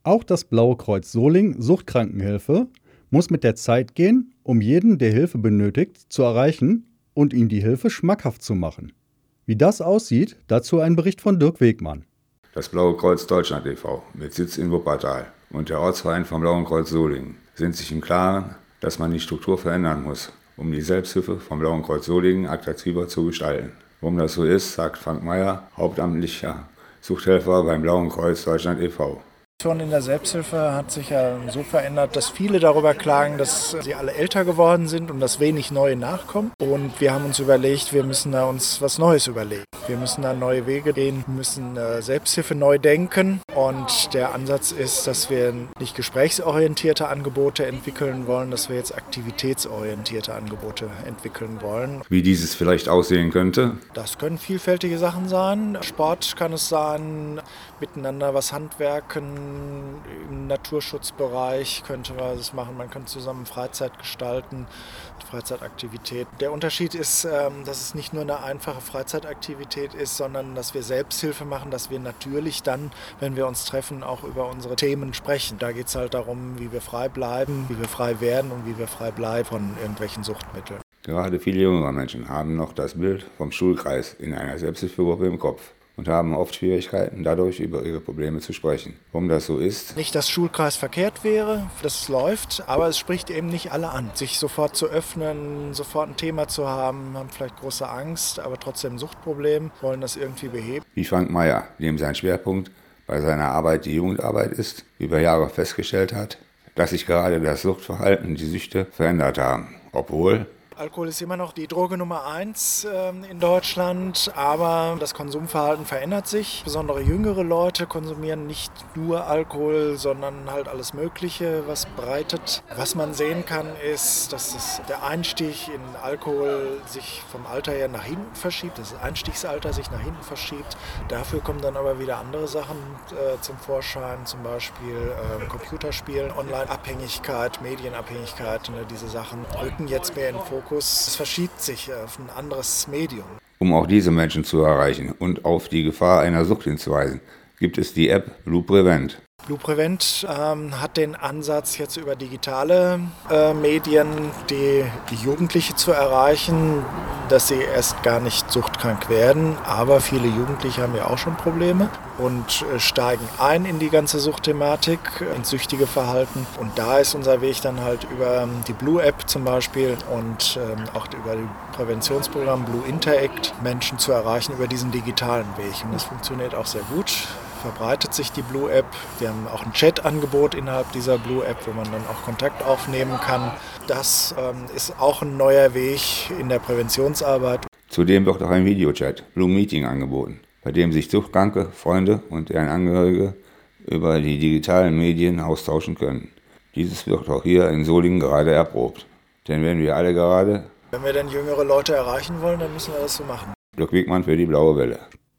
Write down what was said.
Auch das Blaue Kreuz Solingen Suchtkrankenhilfe muss mit der Zeit gehen, um jeden, der Hilfe benötigt, zu erreichen und ihm die Hilfe schmackhaft zu machen. Wie das aussieht, dazu ein Bericht von Dirk Wegmann. Das Blaue Kreuz Deutschland e.V. mit Sitz in Wuppertal und der Ortsverein vom Blauen Kreuz Solingen sind sich im Klaren, dass man die Struktur verändern muss, um die Selbsthilfe vom Blauen Kreuz Solingen attraktiver zu gestalten. Warum das so ist, sagt Frank Meyer, hauptamtlicher Suchthelfer beim Blauen Kreuz Deutschland e.V. Die Situation in der Selbsthilfe hat sich ja so verändert, dass viele darüber klagen, dass sie alle älter geworden sind und dass wenig Neue nachkommen. Und wir haben uns überlegt, wir müssen da uns was Neues überlegen. Wir müssen da neue Wege gehen, müssen Selbsthilfe neu denken. Und der Ansatz ist, dass wir nicht gesprächsorientierte Angebote entwickeln wollen, dass wir jetzt aktivitätsorientierte Angebote entwickeln wollen. Wie dieses vielleicht aussehen könnte? Das können vielfältige Sachen sein. Sport kann es sein, miteinander was handwerken. Im Naturschutzbereich könnte man das machen. Man kann zusammen Freizeit gestalten, Freizeitaktivität. Der Unterschied ist, dass es nicht nur eine einfache Freizeitaktivität ist, sondern dass wir Selbsthilfe machen, dass wir natürlich dann, wenn wir uns treffen, auch über unsere Themen sprechen. Da geht es halt darum, wie wir frei bleiben, wie wir frei werden und wie wir frei bleiben von irgendwelchen Suchtmitteln. Gerade viele jüngere Menschen haben noch das Bild vom Schulkreis in einer Selbsthilfegruppe im Kopf und haben oft Schwierigkeiten, dadurch über ihre Probleme zu sprechen. Warum das so ist? Nicht, dass Schulkreis verkehrt wäre, das läuft, aber es spricht eben nicht alle an. Sich sofort zu öffnen, sofort ein Thema zu haben, haben vielleicht große Angst, aber trotzdem ein Suchtproblem, wollen das irgendwie beheben. Wie Frank Meyer, dem sein Schwerpunkt bei seiner Arbeit die Jugendarbeit ist, über Jahre festgestellt hat, dass sich gerade das Suchtverhalten, die Süchte verändert haben, obwohl Alkohol ist immer noch die Droge Nummer 1 in Deutschland, aber das Konsumverhalten verändert sich. Besondere jüngere Leute konsumieren nicht nur Alkohol, sondern halt alles Mögliche, was breitet. Was man sehen kann, ist, dass der Einstieg in Alkohol sich vom Alter her nach hinten verschiebt, das Einstiegsalter sich nach hinten verschiebt. Dafür kommen dann aber wieder andere Sachen zum Vorschein, zum Beispiel Computerspielen, Online-Abhängigkeit, Medienabhängigkeit, diese Sachen rücken jetzt mehr in den Fokus. Es verschiebt sich auf ein anderes Medium. Um auch diese Menschen zu erreichen und auf die Gefahr einer Sucht hinzuweisen, gibt es die App Blue Prevent. Blue Prevent hat den Ansatz, jetzt über digitale Medien die Jugendliche zu erreichen, dass sie erst gar nicht suchtkrank werden. Aber viele Jugendliche haben ja auch schon Probleme und steigen ein in die ganze Suchtthematik, ins süchtige Verhalten. Und da ist unser Weg dann halt über die Blue App zum Beispiel und auch über das Präventionsprogramm Blue Interact Menschen zu erreichen über diesen digitalen Weg. Und das funktioniert auch sehr gut. Verbreitet sich die Blue App. Wir haben auch ein Chat-Angebot innerhalb dieser Blue App, wo man dann auch Kontakt aufnehmen kann. Das ist auch ein neuer Weg in der Präventionsarbeit. Zudem wird auch ein Videochat, Blue Meeting, angeboten, bei dem sich Suchtkranke, Freunde und deren Angehörige über die digitalen Medien austauschen können. Dieses wird auch hier in Solingen gerade erprobt. Denn wenn wir denn jüngere Leute erreichen wollen, dann müssen wir das so machen. Dirk Wegmann für die Blaue Welle.